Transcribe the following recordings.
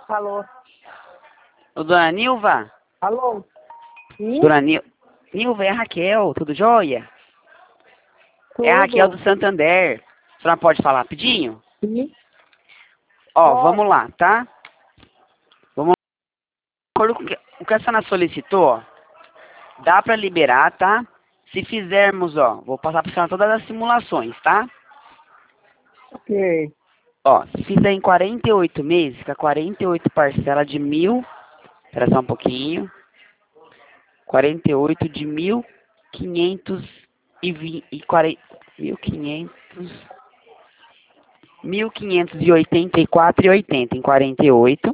Alô? Ô, dona Nilva? Alô? Sim? Dona Nilva, é a Raquel, tudo jóia? É a Raquel do Tudo? Santander. A senhora pode falar rapidinho? Sim? Ó, vamos Pode. lá, tá? Vamos lá. O que a senhora solicitou, ó, dá pra liberar, tá? Se fizermos, ó, vou passar pra senhora todas as simulações, tá? Ok. Ó, se fizer em 48 meses, fica 48 parcelas de 1.000. Espera só um pouquinho. 48 de 1.520 e 40, 1.584,80 em 48.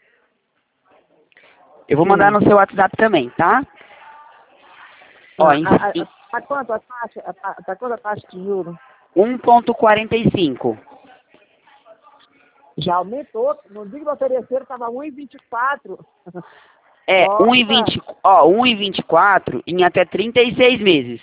Eu vou mandar Sim. no seu WhatsApp também, tá? Ó, em Tá quanto a taxa? Tá quanto a taxa de juros? 1,45. Já aumentou. No dia que me ofereceram, estava 1,24. É, Nossa. 1,20, ó, 1,24 em até 36 meses,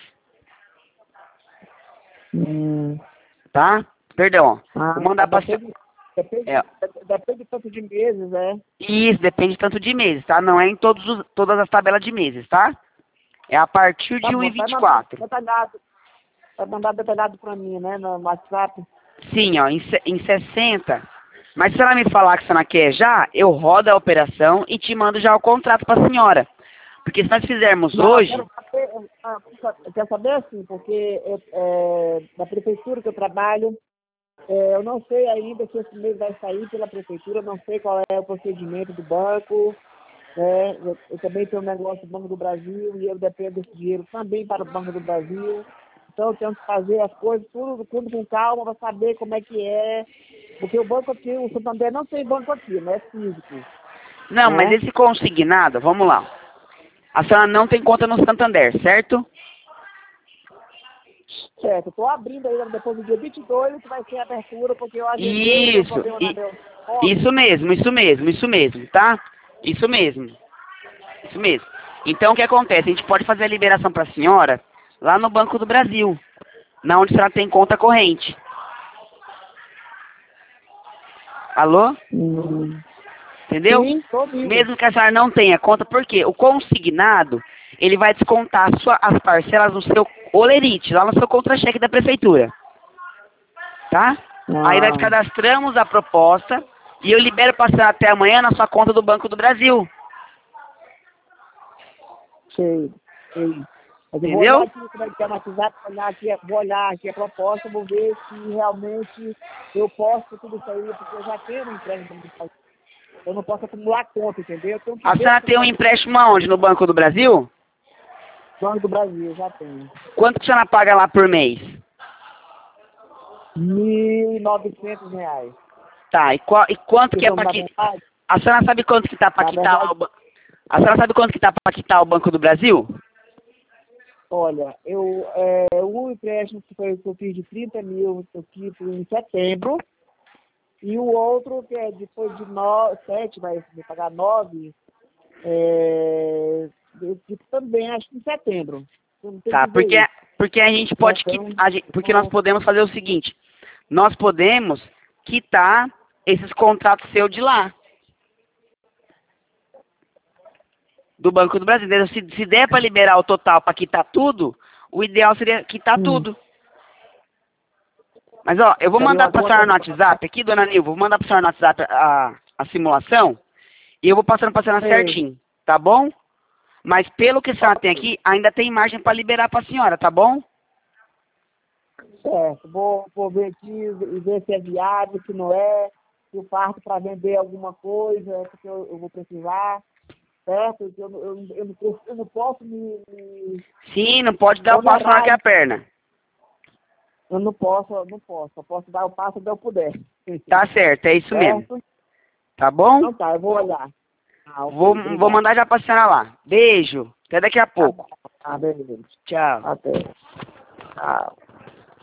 Hum. tá? Perdão, ó. Vou Ah, mandar pra depende, é, depende, depende tanto de meses, né? isso depende tanto de meses, tá? Não é em todas as tabelas de meses, tá? É a partir Tá de bom, vai mandar 1,24. detalhado. Vai mandar detalhado pra mim, né? No WhatsApp. Sim, ó, em 60. Mas se ela me falar que a senhora quer já, eu rodo a operação e te mando já o contrato pra senhora. Porque se nós fizermos Não, eu hoje, quero saber, quer saber assim, porque na prefeitura que eu trabalho, eu não sei ainda se esse mês vai sair pela prefeitura, eu não sei qual é o procedimento do banco, né? Eu também tenho um negócio do Banco do Brasil e eu dependo desse dinheiro também para o Banco do Brasil. Então eu tenho que fazer as coisas tudo com calma para saber como é que é. Porque o banco aqui, o Santander não tem banco aqui, né? É físico, não, mas né? esse consignado, vamos lá. A senhora não tem conta no Santander, certo? Certo, estou abrindo ainda depois do dia 22 que vai ser a abertura, porque eu agendei, deu um Isso, problema na meu nome. isso mesmo, tá? Isso mesmo, isso mesmo. Então o que acontece? A gente pode fazer a liberação pra senhora lá no Banco do Brasil, na onde a senhora tem conta corrente. Alô? Hum. Entendeu? Sim, estou ouvindo. Mesmo que a senhora não tenha conta, por quê? O consignado, ele vai descontar as parcelas no seu olerite, lá no seu contra-cheque da prefeitura. Tá? Aí nós Ah, cadastramos a proposta e eu libero para a senhora até amanhã na sua conta do Banco do Brasil. sei, sei. Mas eu vou olhar Entendeu? aqui como é que é no WhatsApp, vou olhar aqui a proposta, vou ver se realmente eu posso tudo isso aí, porque eu já tenho uma empréstimo do Brasil. Eu não posso acumular conta, entendeu? Eu tenho que A ver senhora se o tem um empréstimo aonde? No Banco do Brasil? Banco do Brasil, já tenho. Quanto que a senhora paga lá por mês? R$ 1.900. Tá, e quanto que é Porque, para na quitar? verdade, A senhora sabe quanto que tá para na quitar lá verdade, a senhora sabe quanto que tá para quitar o Banco do Brasil? olha, o empréstimo que eu fiz de 30 mil, eu quito em setembro, e o outro, que é depois de 7, vai pagar 9, eu quito também, acho que em setembro. Eu não tenho Tá, que ver isso. porque a gente Né? pode Então, porque nós podemos fazer o seguinte, nós podemos quitar esses contratos seus de lá, do Banco do Brasil. Entendeu? Se der para liberar o total para quitar tudo, o ideal seria quitar tudo. Mas ó, eu vou seria mandar uma para a conta. senhora no WhatsApp aqui, dona Nilva, vou mandar para a senhora no WhatsApp a simulação e eu vou passando para a senhora Sei. certinho, tá bom? Mas pelo que a senhora tem aqui, ainda tem margem para liberar para a senhora, tá bom? Certo, vou ver aqui e ver se é viável, se não é, se eu parto para vender alguma coisa, porque eu vou precisar, certo? Eu não posso me Sim, não pode dar o passo maior que onerar, a perna. eu posso dar o passo quando eu puder. Tá certo, é isso mesmo. Certo? Tá bom? Então tá, eu vou olhar. Ah, Vou, ok, vou obrigado. mandar já pra senhora lá. Beijo. Até daqui a Tá pouco. bom. Ah, beleza. Tchau. Até. Tchau.